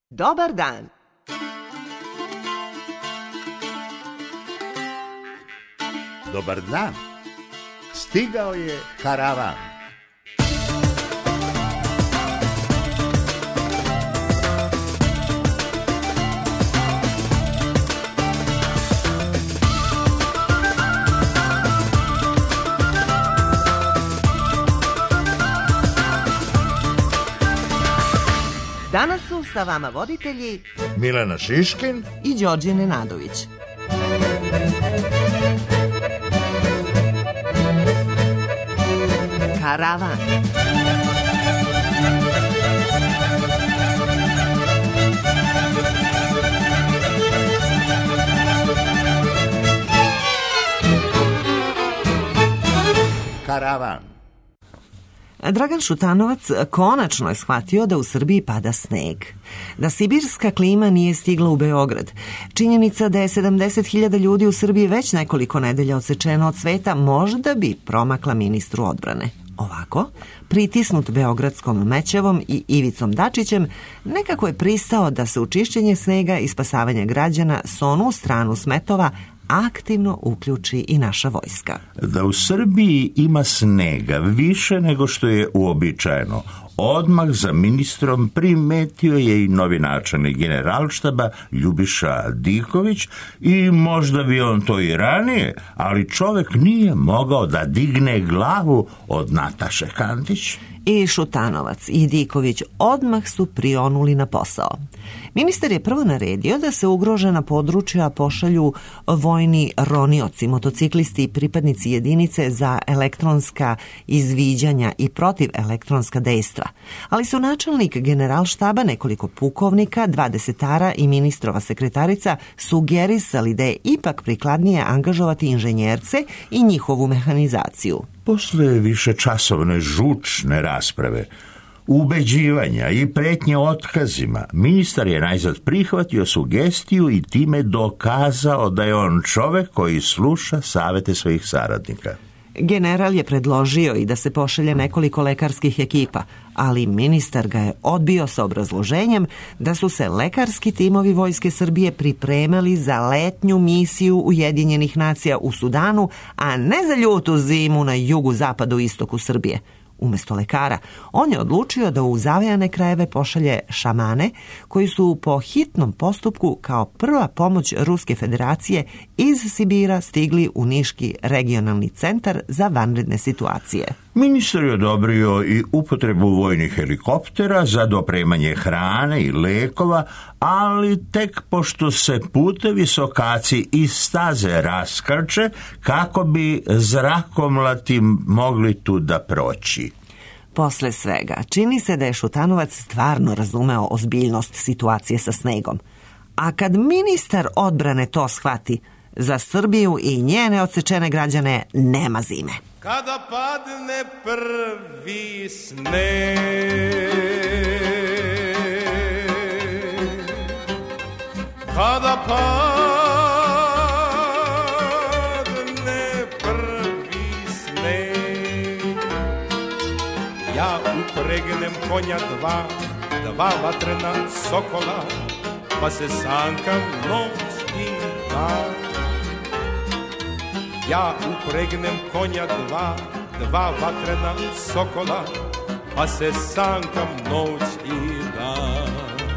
Dobar dan. Dobar dan. Stigao je karavan. Danas su sa vama voditelji Milena Šiškin i Đorđe Nenadović. Karavan. Karavan. Dragan Šutanovac konačno je shvatio da u Srbiji pada sneg, da sibirska klima nije stigla u Beograd. Činjenica da je 70.000 ljudi u Srbiji već nekoliko nedelja odsečeno od sveta možda bi promakla ministru odbrane. Ovako, pritisnut beogradskom Mećevom i Ivicom Dačićem, nekako je pristao da se u čišćenje snega i spasavanje građana s onu stranu smetova aktivno uključi i naša vojska. Da u Srbiji ima snega više nego što je uobičajeno, odmah za ministrom primetio je i novi načelnik Generalštaba Ljubiša Diković i možda bi on to i ranije, ali čovek nije mogao da digne glavu od Nataše Kandić. I Šutanovac i Diković odmah su prionuli na posao. Ministar je prvo naredio da se ugrožena područja pošalju vojni ronioci, motociklisti i pripadnici jedinice za elektronska izviđanja i protiv elektronska dejstva. Ali su načelnik Generalštaba, nekoliko pukovnika, 2 desetara i ministrova sekretarica sugerisali da je ipak prikladnije angažovati inženjerce i njihovu mehanizaciju. Posle višečasovne žučne rasprave, ubeđivanja i pretnje otkazima, ministar je najzad prihvatio sugestiju i time dokazao da je on čovek koji sluša savete svojih saradnika. General je predložio i da se pošalje nekoliko lekarskih ekipa, ali ministar ga je odbio sa obrazloženjem da su se lekarski timovi Vojske Srbije pripremali za letnju misiju Ujedinjenih nacija u Sudanu, a ne za ljutu zimu na jugu-zapadu istoku Srbije. Umesto lekara, on je odlučio da u zavejane krajeve pošalje šamane koji su po hitnom postupku kao prva pomoć Ruske federacije iz Sibira stigli u Niški regionalni centar za vanredne situacije. Ministar je odobrio i upotrebu vojnih helikoptera za dopremanje hrane i lekova, ali tek pošto se putevi sokaci i staze raskrče kako bi zrakomlati mogli tu da proći. Posle svega, čini se da je Šutanovac stvarno razumeo ozbiljnost situacije sa snegom. A kad ministar odbrane to shvati, za Srbiju i njene odsečene građane nema zime. Kada padne prvi sneg, kada padne prvi sneg, ja upregnem konja dva vatrena sokola, pa se sankam noć i dan. Ja upregnem konja dva vatrena sokola, pa se sankam noć i dan.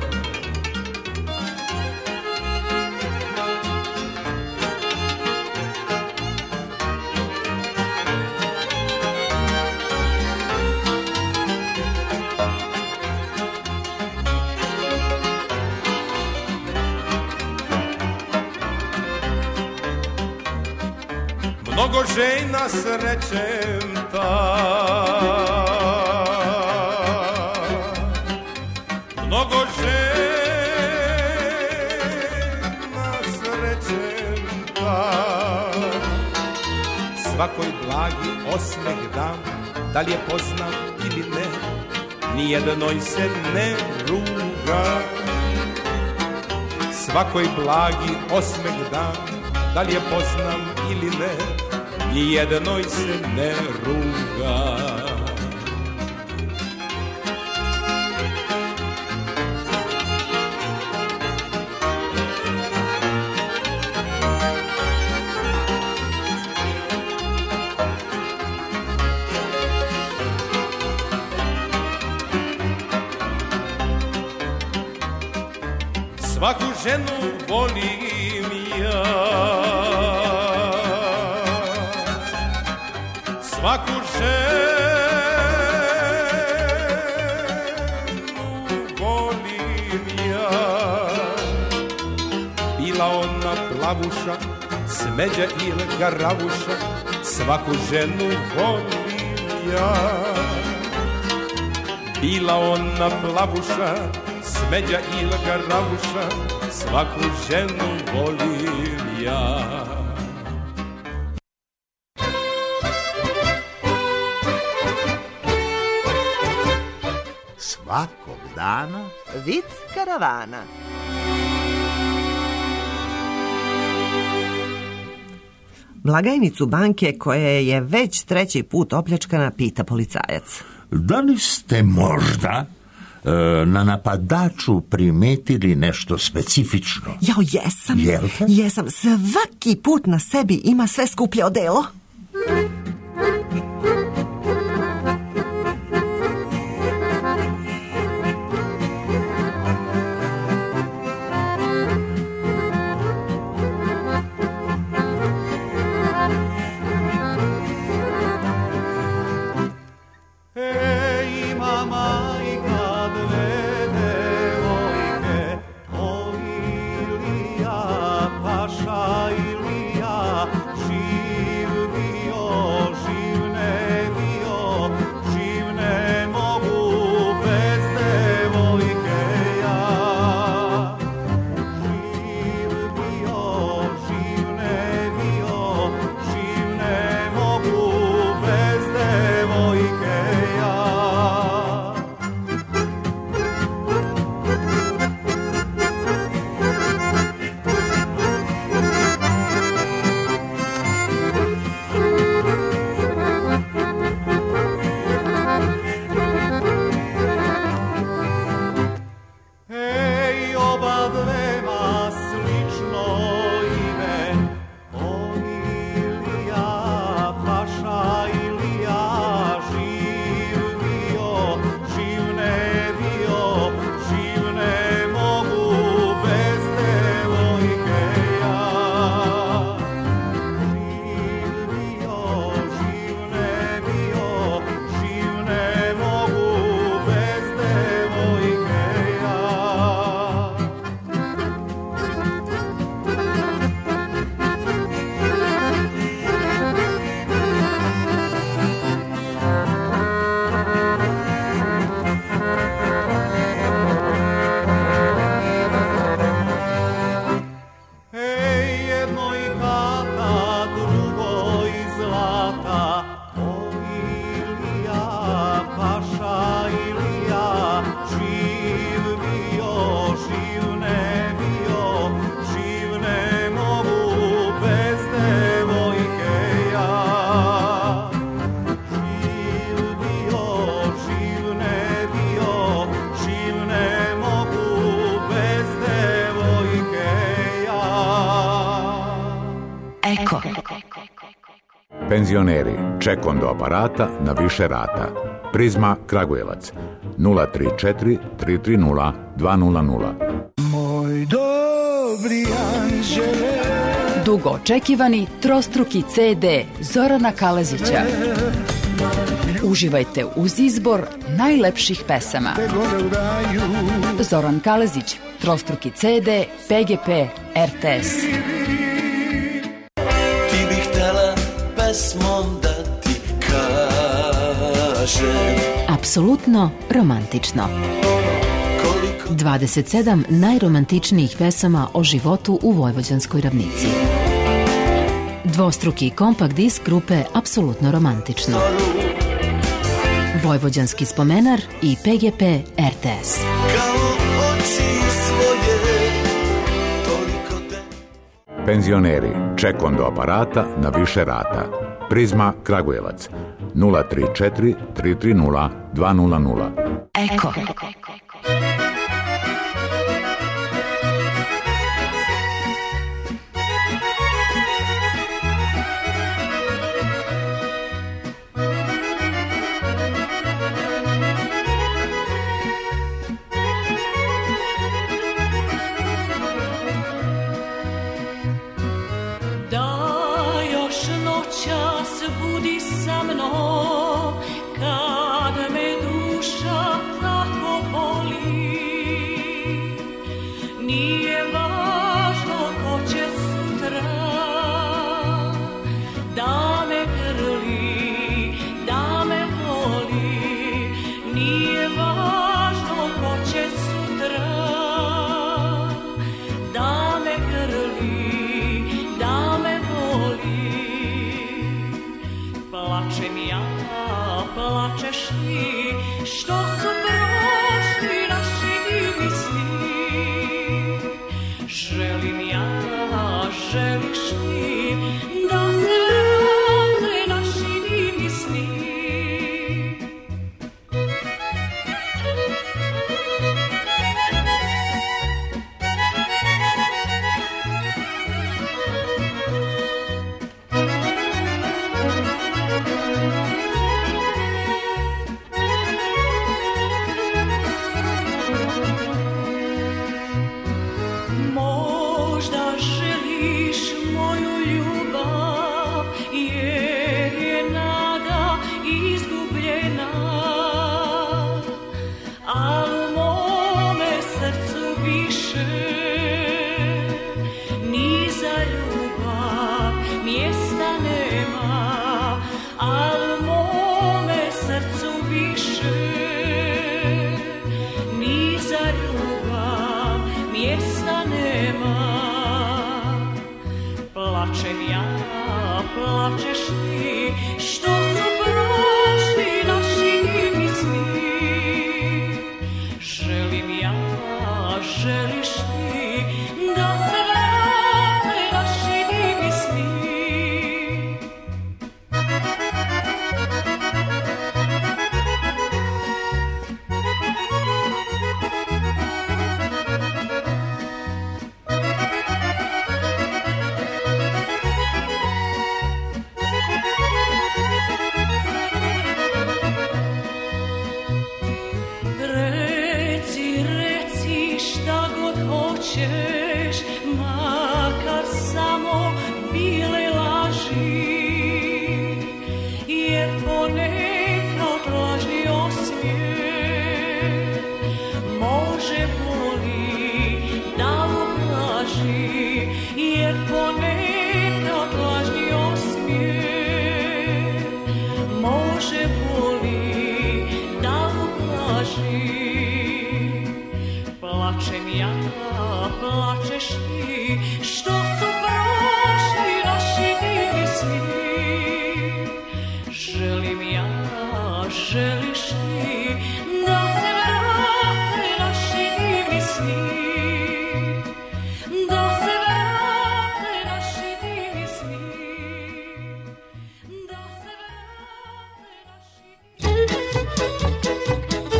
Mnogo žena srećem mnogo žena srećem svakoj blagi osmeh dam, da li je poznam ili ne, nijednoj se ne ruga. Svakoj blagi osmeh dam, da li je poznam ili ne, nijednoj se ne ruga. svaku ženu volim ja. Svaku ženu volim ja. Bila ona plavuša, smeđa ili garavuša, svaku ženu volim ja. Bila ona plavuša, smeđa ili garavuša, svaku ženu volim ja. Svakog dana Vic karavana. Blagajnicu banke, koja je već 3. put opljačkana, pita policajac. Da li ste možda na napadaču primetili nešto specifično? Jao, jesam. Jel'te? Jesam. Svaki put na sebi ima sve skuplje odelo. Eko. Penzioneri, ček do aparata na više rata. Prizma Kragujevac 034 330 200. Moj dobri anđele. Dugo očekivani trostruki CD Zorana Kalezića. Uživajte uz izbor najlepših pesama. Zoran Kalezić, trostruki CD, PGP, RTS. Ti bih htela pesmom da ti kažem. Apsolutno romantično. 27 najromantičnijih pesama o životu u Vojvođanskoj ravnici. Dvostruki kompakt disk grupe Apsolutno romantično. Vojvođanski spomenar i PGP RTS. Penzioneri, ček do aparata na više rata. Prizma Kragujevac 034 330 200. Eko. budi sa mnom kad me duša tako boli. Nije važno ko će sutra da me grli, da me voli. Nije važno ko će sutra da me grli, da me voli. Plačem ja, plačeš ti, što su prošli naši divni sni. Želim ja, želiš ti, da se vrate naši divni sni. Možda želiš moju ljubav, jer je nada izgubljena, al u mome srcu više ni za ljubav mjesta nema, al u mome srcu više ni za ljubav mjesta nema. Plačem ja, plačeš ti, što su prošli naši divni sni. Želim ja, želiš ti, da se vrate naši divni sni. Reci šta god hoćeš, makar samo bile laži, jer ponekad lažni osmijeh može boli da ublaži, jer ponekad lažni osmijeh može boli da ublaži. Plačem ja, plačeš ti, što su prošli naši divni sni. Želim ja, želiš ti, da se vrate naši divni sni. Da se vrate naši divni sni. Da se vrate naši divni sni.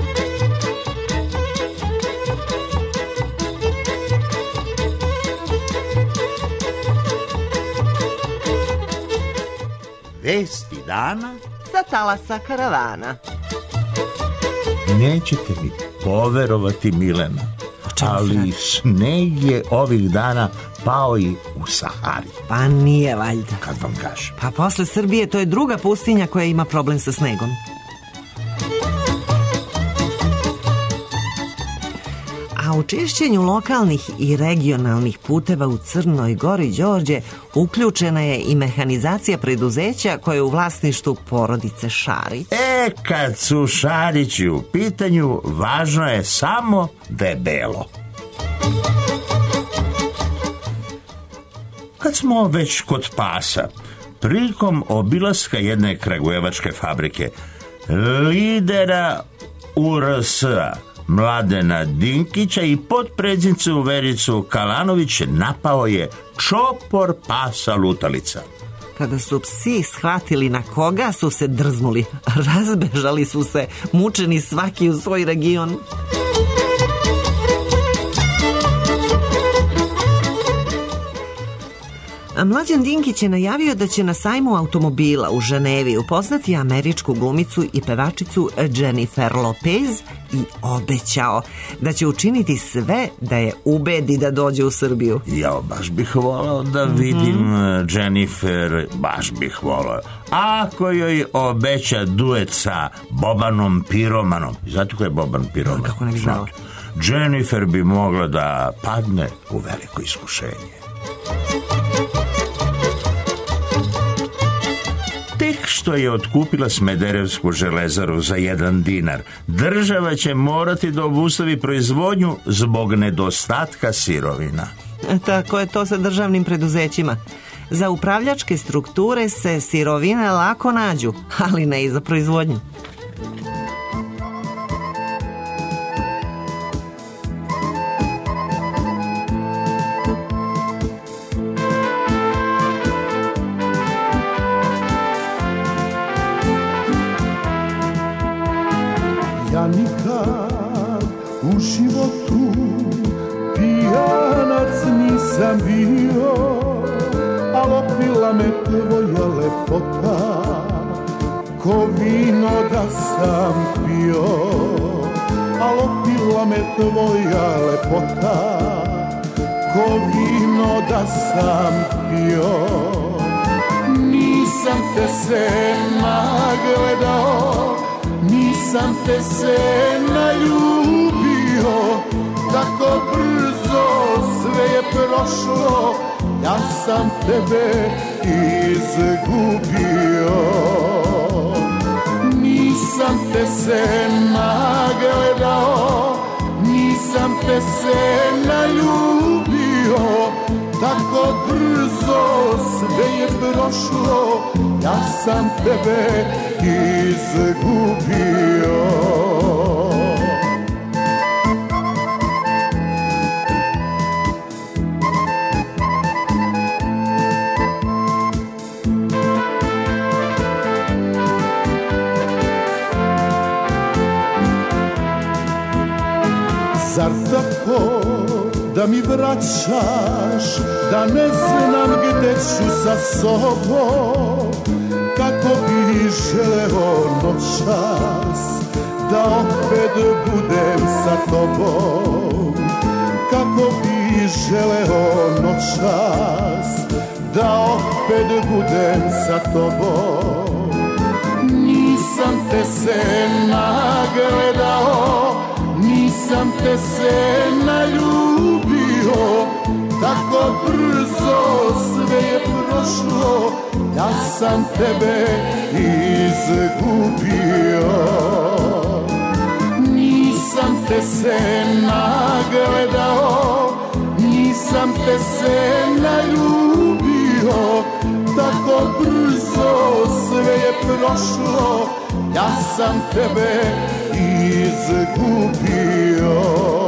Vesti dana Sa talasa karavana. Nećete mi poverovati, Milena, ali sneg je ovih dana pao i u Sahari. Pa nije valjda. Kad vam kažem. Pa posle Srbije to je druga pustinja koja ima problem sa snegom. A u čišćenju lokalnih i regionalnih puteva u Crnoj Gori, Đorđe, uključena je i mehanizacija preduzeća koje je u vlasništvu porodice Šarić. Kad su Šarići u pitanju, važno je samo da je belo. Kad smo već kod pasa, prilikom obilaska jedne kragujevačke fabrike, lidera URS-a, Mladena Dinkića i potpredsjednicu Vericu Kalanović napao je čopor pasa lutalica. Kada su psi shvatili na koga su se drznuli, razbežali su se, mučeni svaki u svoj region. A Mlađan Dinkić je najavio da će na sajmu automobila u Ženevi upoznati američku glumicu i pevačicu Jennifer Lopez i obećao da će učiniti sve da je ubedi da dođe u Srbiju. Ja baš bih volao da vidim Jennifer, baš bih volao. Ako joj obeća duet sa Bobanom Piromanom. Znate ko je Boban Piroman? Kako ne bi znao? Jennifer bi mogla da padne u veliko iskušenje. Tek što je otkupila Smederevsku železaru za 1 dinar, država će morati da obustavi proizvodnju zbog nedostatka sirovina. Tako je to sa državnim preduzećima. Za upravljačke strukture se sirovine lako nađu, ali ne i za proizvodnju. Ja nikad u životu pijanac nisam bio, al opila me tvoja lepota, ko vino da sam pio. Al opila me tvoja lepota, ko vino da sam pio. Nisam te se nagledao, nisam te se naljubio, tako brzo sve je prošlo, ja sam tebe izgubio. Nisam te se nagledao, nisam te se naljubio, tako brzo sve je prošlo, ja sam tebe izgubio. Zar tako da mi vraćaš, da ne znam gde ću sa sobom, kako bi želeo noćas da opet budem sa tobom, kako bi želeo noćas da opet budem sa tobom. Nisam te se nagledao, nisam te se naljubio, tako brzo sve je prošlo, ja sam tebe izgubio. Nisam te se nagledao, nisam te se naljubio, tako brzo sve je prošlo, ja sam tebe izgubio.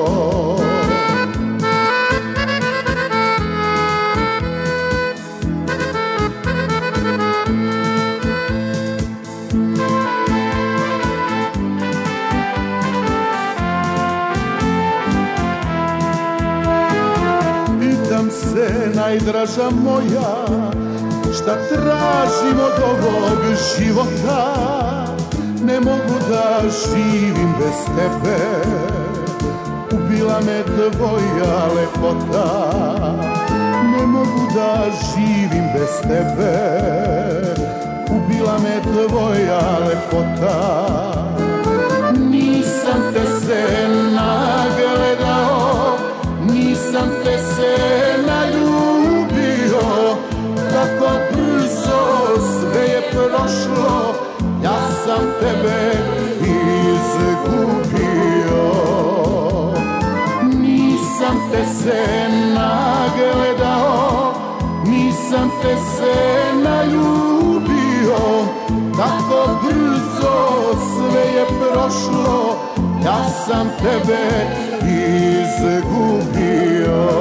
Pitam se, najdraža moja, šta tražim od ovog života? Ne mogu da živim bez tebe, ubila me tvoja lepota. Ne mogu da živim bez tebe, ubila me tvoja lepota. Nisam te se nagledao, nisam te se naljubio, tako brzo sve je prošlo, ja sam tebe izgubio. Nisam te se nagledao, nisam te se naljubio, tako brzo sve je prošlo, ja sam tebe izgubio.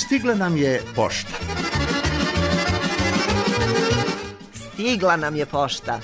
Stigla nam je pošta. Stigla nam je pošta.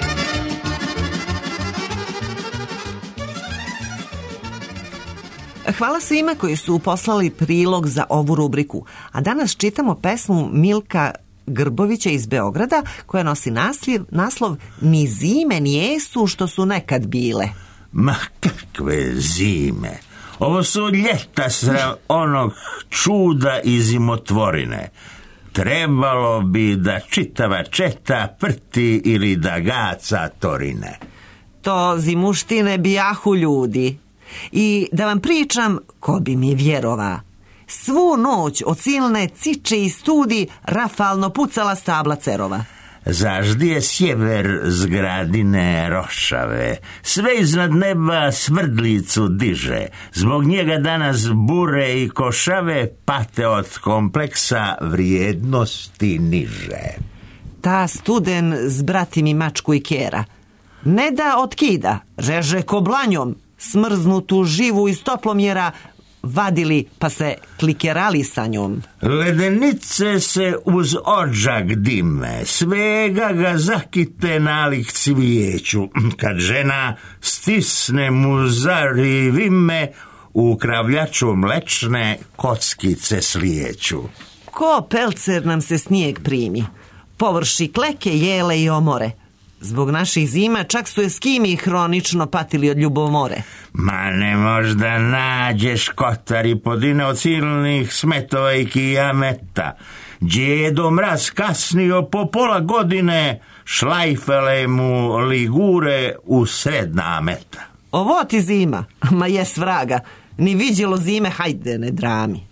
Hvala svima koji su poslali prilog za ovu rubriku, a danas čitamo pesmu Milka Grbovića iz Beograda koja nosi naslov Ni zime ni jesu što su nekad bile. Ma kakve zime! Ovo su ljeta sa onog čuda i zimotvorine. Trebalo bi da čitava četa prti ili da gaca torine. To zimuštine bijahu ljudi. I da vam pričam, ko bi mi vjerova. Svu noć od silne ciče i studi rafalno pucala stabla cerova. Zaždi je sjever zgradine rošave, sve iznad neba svrdlicu diže, zbog njega danas bure i košave pate od kompleksa vrijednosti niže. Ta studen zbrati mi mačku i kera, ne da otkida, reže koblanjom, smrznutu živu iz toplomjera vadili pa se klikerali sa njom. Ledenice se uz odžak dime, svega ga zakite nalik cvijeću, kad žena stisne mu zari vime, u kravljaču mlečne kockice slijeću. Ko pelcer nam se snijeg primi, površi kleke, jele i omore. Zbog naših zima čak su eskimi hronično patili od ljubomore. Ma ne možda nađeš kotar i podine od silnih smetova i kijameta. Djedo mraz kasnio po pola godine, šlajfele mu ligure u sred nameta. Ovo ti zima, ma jes vraga, ni viđelo zime, hajde ne drami.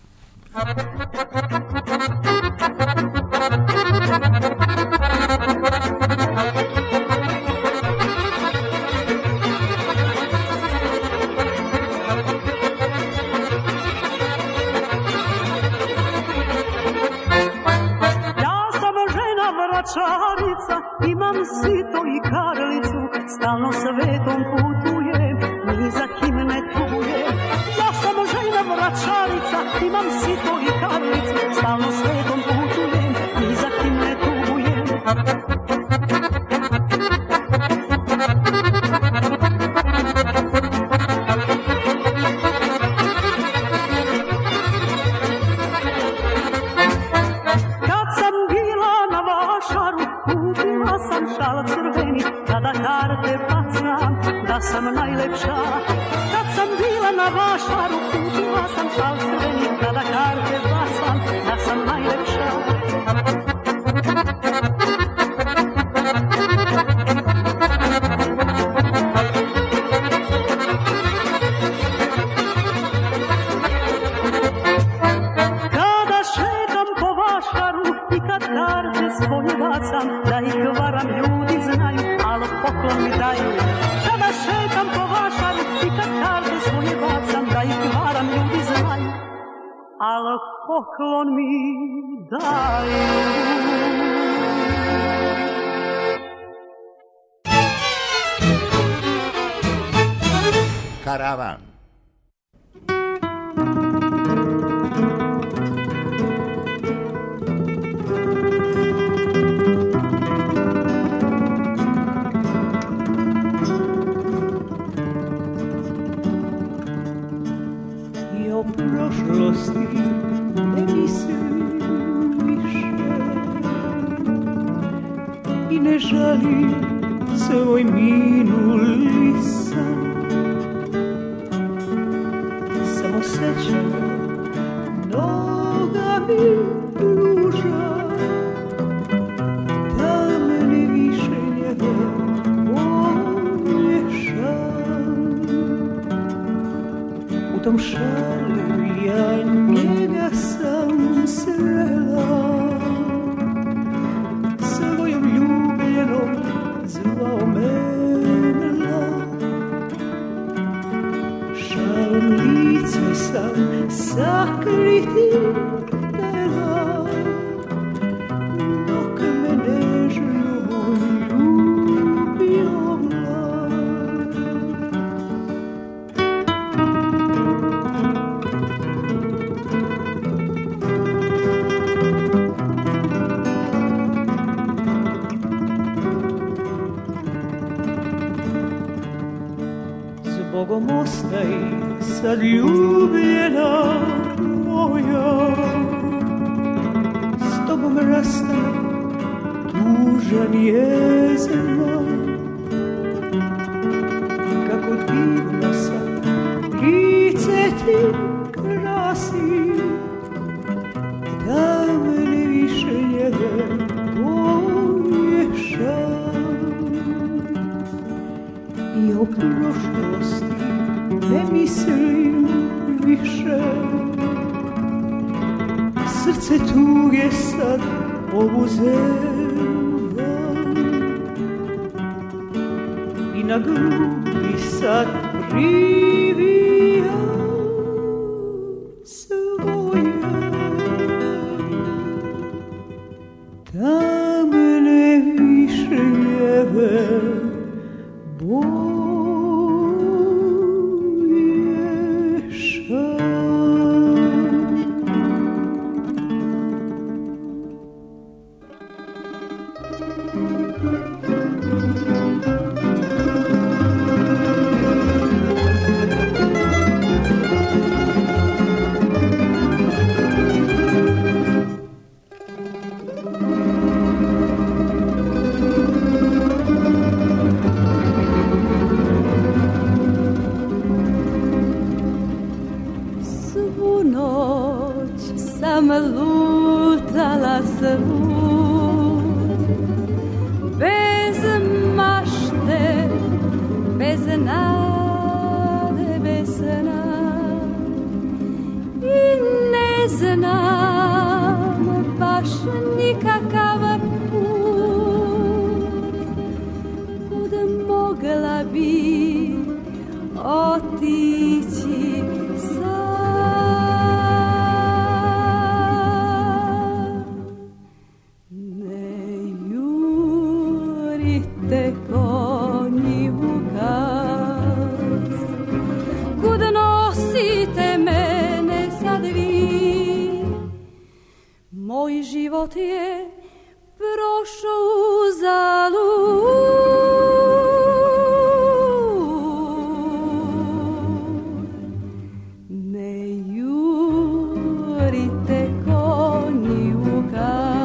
Vračarica, imam sito i karlicu, stalno svetom putujem, ni za kim ne tugujem. Ja sam žena vračarica, imam sito i karlicu, stalno svetom putujem, ni za kim ne tugujem. Kupila sam šal crveni, kada karte bacam, da sam najlepša. Kad sam bila na vašaru, kupila sam šal crveni, kada karte bacam, da sam najlepša. Kada šetam po vašaru i kad karte svoje bacam, da ih varam ljudi znaju, alo poklon mi daju. Kada šetam po vašaru i kad karte svoje bacam, da ih varam ljudi znaju, alo poklon mi daju. Karavan. Prošlosti ne mislim više i ne žalim svoj minuli san. Samo sećam noga mi pruža, da mene više njega pomješam. U tom šalu ja njega sam srela, svojom ljubljenom zvao mena. Šalom lice sam sakriti htela, dok me nežno ljubio mlad. Bogom ostaj sad ljubljena moja, s tobom rastam tužan je znak. Kako divno sad lice ti krasi, da mene više njega poješa. I o prošlosti ne mislim više, srce tuge sad obuzeva i na grudi sad privija svoja. Da mene više njeve boješa. Lutala svud, bez mašte, bez nade, bez sna, i ne znam baš nikakav put kud mogla bi otići sam. Konji u gas, kud nosite mene sad vi, moj život je prošao uzalud. Ne jurite konji u gas.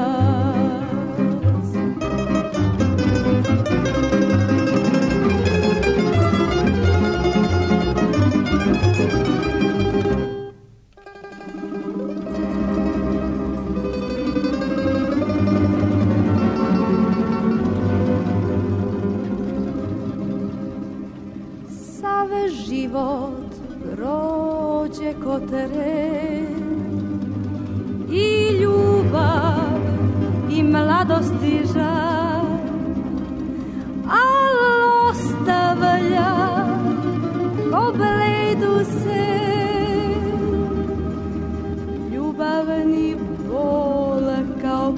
Život prođe ko teren, i ljubav i mladost i žar, al ostavlja ko bledu sen, ljubavni bol kao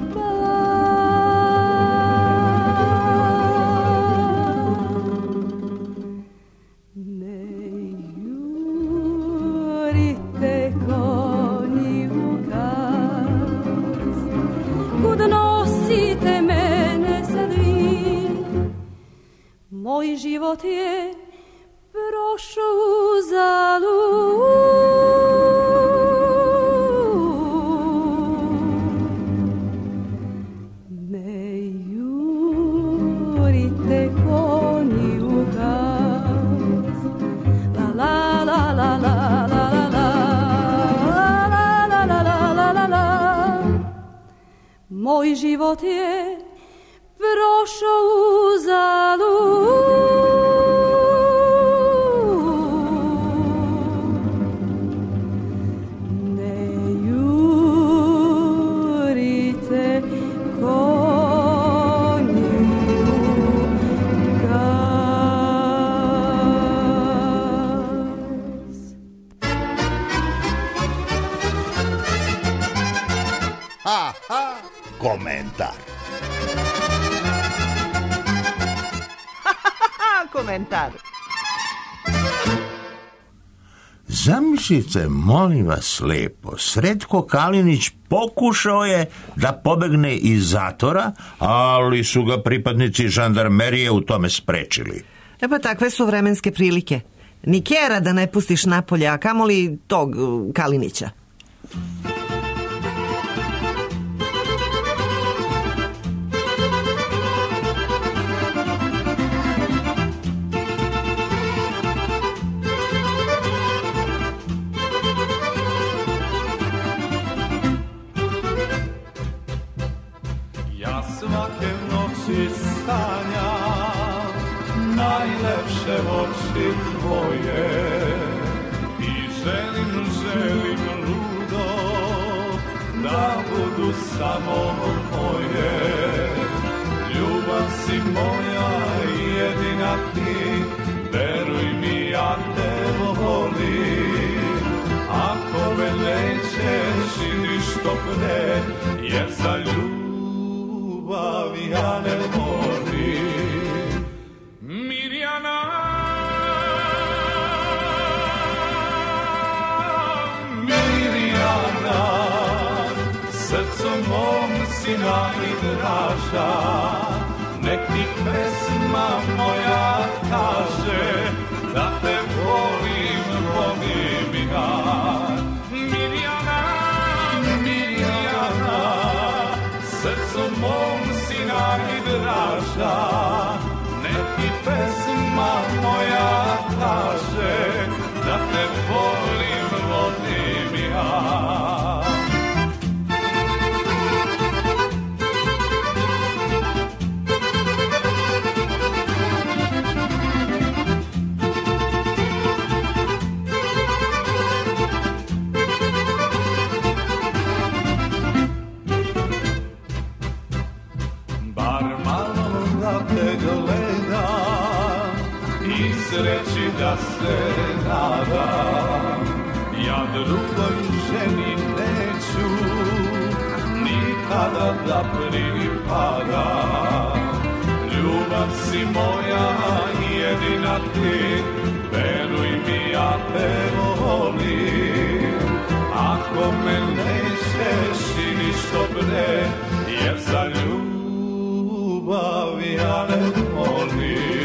moj život je prošao uzalud. Ne jurite konji u gas. La la la la la la la la la la la la la. Moj život je prošao uzalud. Ne jurite konji u gas. Ha, ha, komentar. Komentar. Zamislite, molim vas lepo, Sretko Kalinić pokušao je da pobegne iz zatvora, ali su ga pripadnici žandarmerije u tome sprečili. Pa takve su vremenske prilike. Ni Kjera da ne pustiš napolje, a kamoli tog Kalinića. Ja svake noći sanjam najlepše oči tvoje i želim ludo da budu samo moje. Ljubav si moja jedina ti, veruj mi ja te volim. Ako me nećeš i ništo pre, jer za ljubav ja ne molim. Mirjana, Mirjana, srcom mom si najdraža, nek ti pesma moja kaže da te volim, volim ja. Mirjana, Mirjana, srcom mom si najdraža, nek ti pesma moja kaže da te volim, volim ja. Sreći da se nadam, ja drugoj ženi neću nikada da pripadam. Ljubav si moja jedina ti, veruj mi ja te volim. Ako me nećeš i ništo bre, jer za ljubav ja ne molim.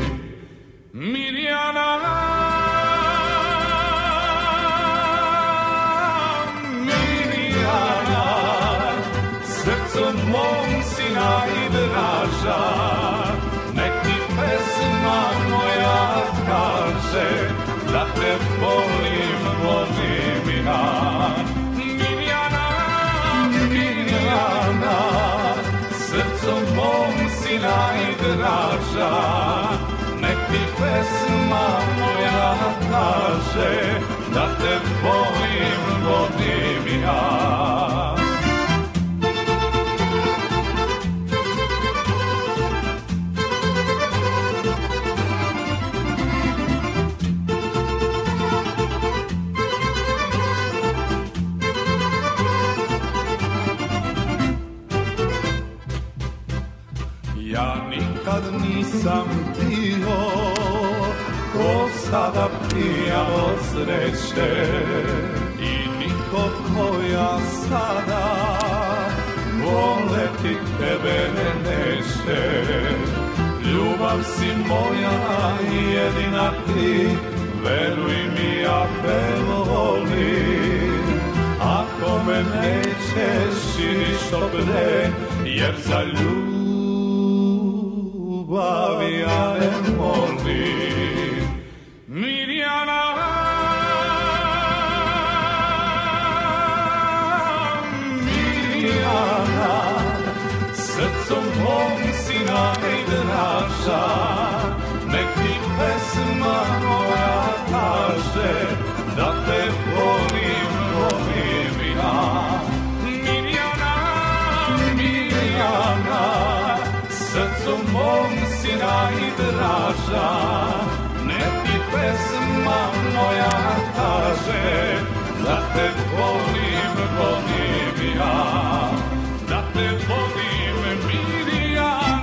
Mirjana, Mirjana, srcom mom si najdraža, nek ti pesma moja kaže da te volim, volim ja. Mirjana, Mirjana, srcom mom si najdraža, nek ti pesma moja kaže da te volim, volim ja. Ja nikad nisam bio ko sada pijan od sreće i niko ko ja sada voleti tebe neće. Ljubav si moja jedina ti, veruj mi ja te volim. Ako me nećeš i ništo bre, jer za ljubav ja ne molim. Mirjana, Mirjana, srcom mom si najdraža, nek ti pesma moja kaže da te volim, volim ja. Mirjana, Mirjana, srcom mom si najdraža, nek ti pesma moja kaže da te volim, volim ja. Da te volim, Mirjana.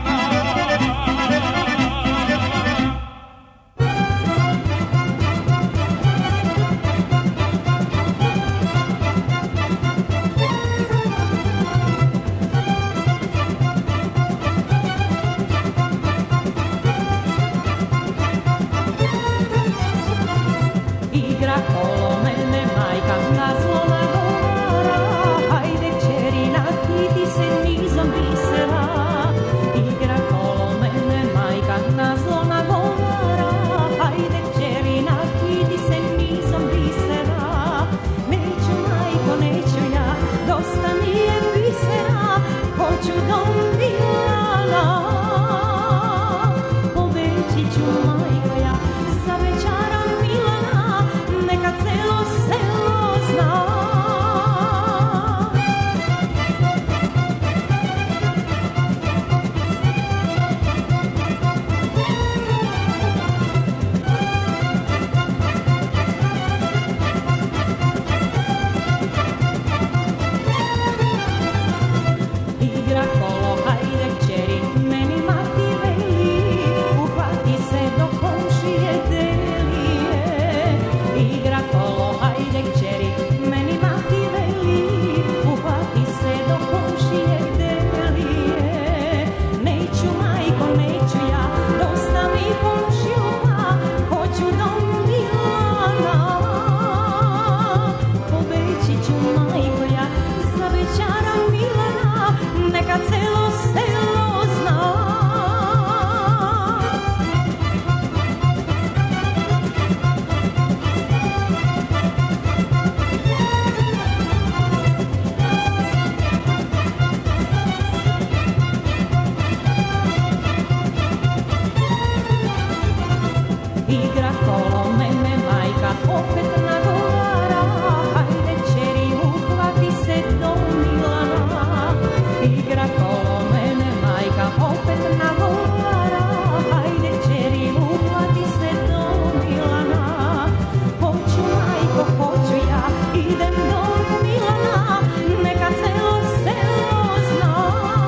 igra kolo mene majka opet nagovara, hajde čeri uhvati se do Milana, igra kolo mene majka opet nagovara, hajde čeri uhvati se do Milana, hoću majko, hoću ja, idem do Milana, neka celo selo zna,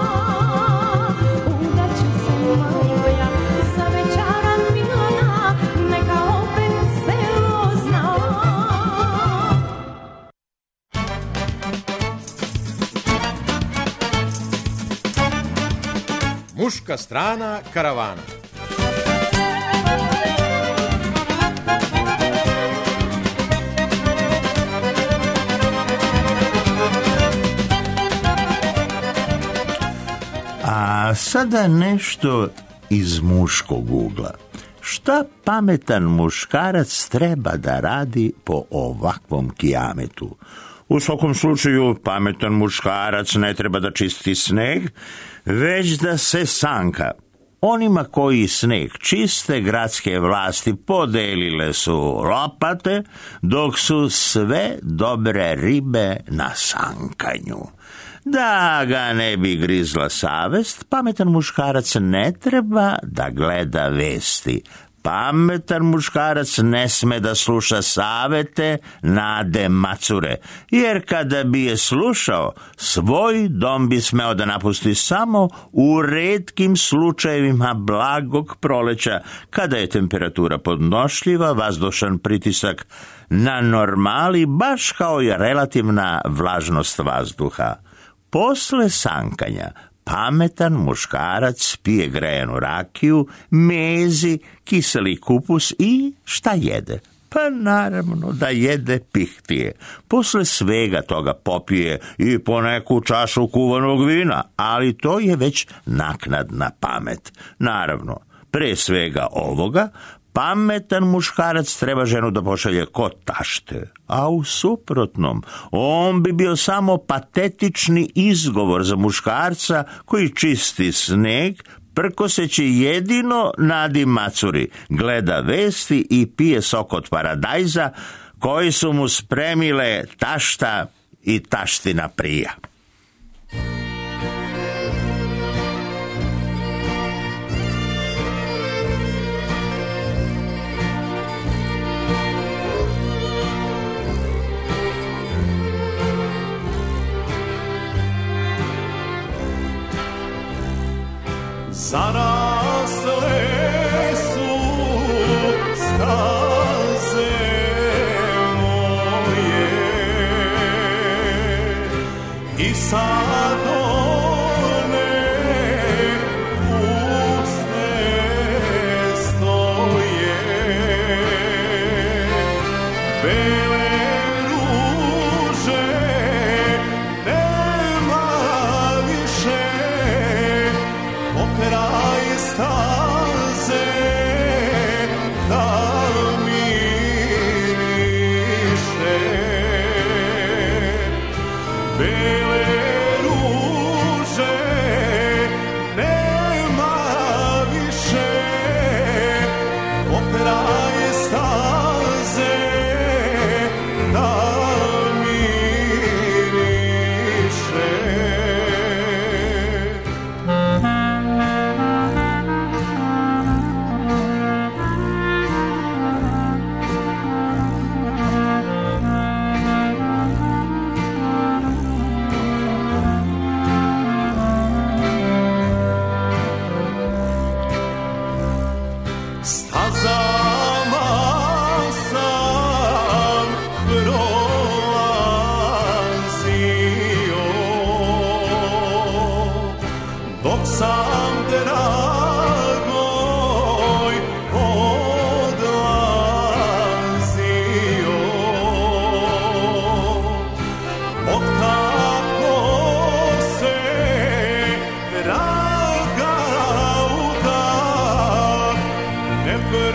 udaću se majko ja, za večara Milana, neka opet selo zna. Muška strana karavana. A sada nešto iz muškog ugla. Šta pametan muškarac treba da radi po ovakvom kijametu? U svakom slučaju, pametan muškarac ne treba da čisti sneg, već da se sanka. Onima koji sneg čiste, gradske vlasti podelile su lopate, dok su sve dobre ribe na sankanju. Da ga ne bi grizla savest, pametan muškarac ne treba da gleda vesti. Pametan muškarac ne sme da sluša savete Nade Macure, jer kada bi je slušao, svoj dom bi smeo da napusti samo u retkim slučajevima blagog proleća, kada je temperatura podnošljiva, vazdušan pritisak na normali, baš kao i relativna vlažnost vazduha. Posle sankanja, pametan muškarac pije grejanu rakiju, mezi, kiseli kupus i šta jede? Pa naravno da jede pihtije. Posle svega toga popije i po neku čašu kuvanog vina, ali to je već naknadna pamet. Naravno, pre svega ovoga, pametan muškarac treba ženu da pošalje kod tašte, a u suprotnom, on bi bio samo patetični izgovor za muškarca koji čisti sneg, prkoseći jedino Nadi Macuri, gleda vesti i pije sok od paradajza koji su mu spremile tašta i taština prija. Zarasle su staze moje i sad one puste stoje, bele ruže nema više, kraj staze da miriše, bele ruže nema više, kraj staze da miriše. Stazama sam prolazio, dok sam dragoj odlazio, otkako se draga uda, never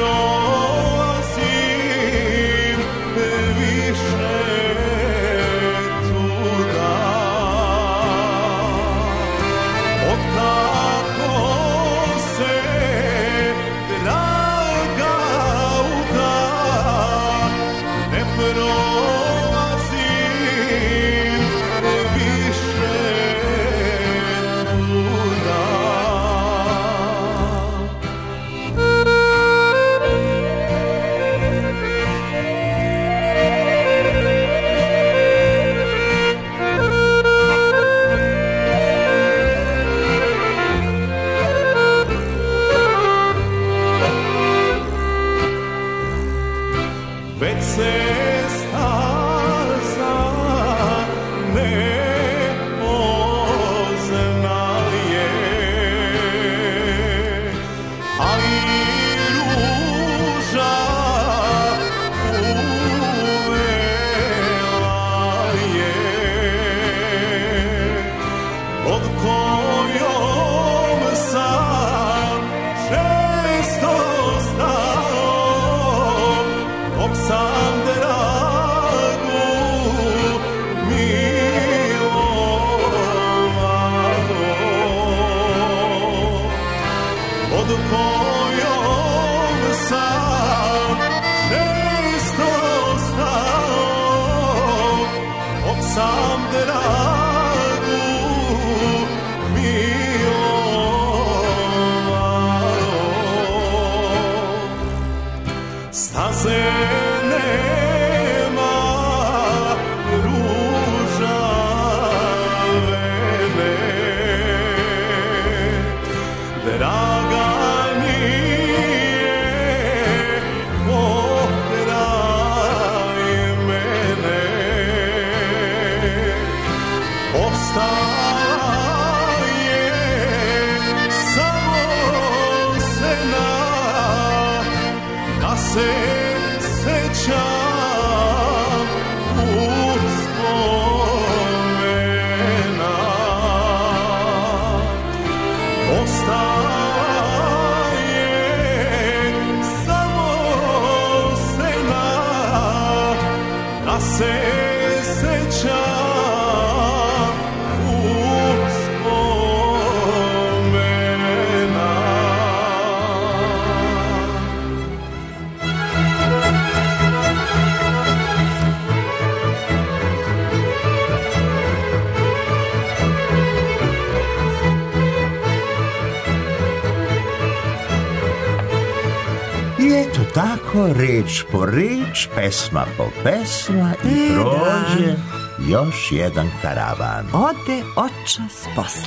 Tako, reč po reč, pesma po pesma i prođe još jedan karavan. Ode očas posla.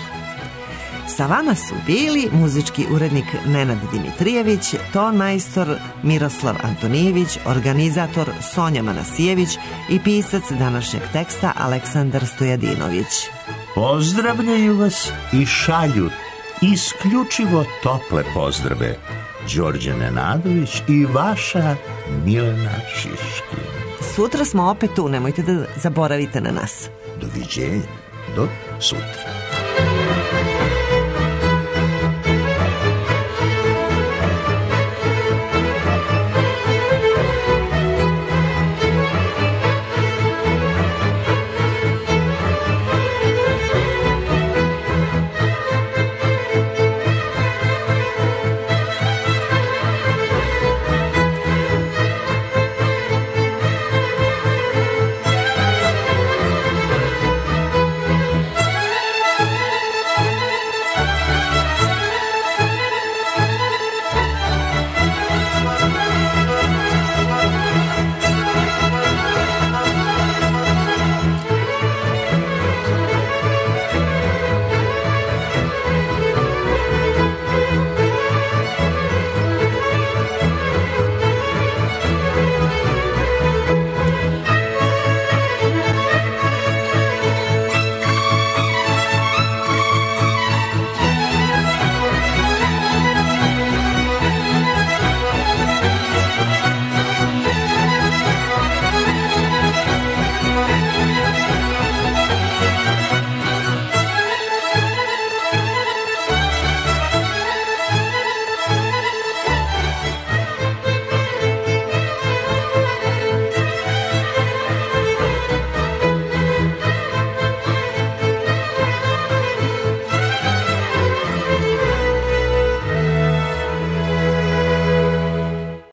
Sa vama su bili muzički urednik Nenad Dimitrijević, tonmajstor Miroslav Antonijević, organizator Sonja Manasijević i pisac današnjeg teksta Aleksandar Stojadinović. Pozdravljaju vas i šalju isključivo tople pozdrave Đorđe Nenadović i vaša Milena Šiškin. Sutra smo opet tu, nemojte da zaboravite na nas. Doviđenja, do sutra.